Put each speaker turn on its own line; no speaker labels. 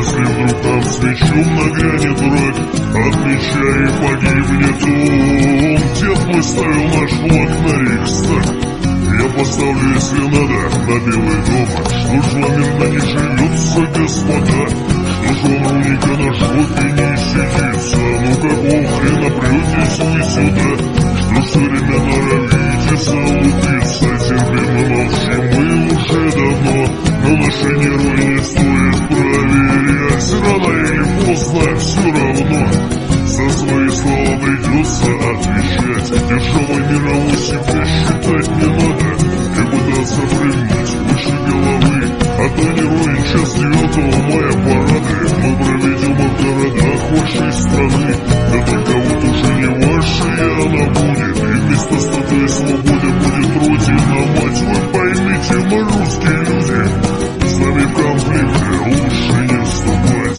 Если вдруг нам свечу нагрянет враг, от меча и погибнет он. Дед мой ставил наш флаг на Рейхстаг, я поставлю, если надо, на Белый дом. Что ж вам мирно не живется, господа? Что ж вам руника на жопе не сидится? Ну какого хрена претесь вы сюда? Что ж современно норовите залупиться? Терпимо молчим мы уже давно, но наши нервы не стоит проверять. Рано или поздно все равно за свои слова придется отвечать.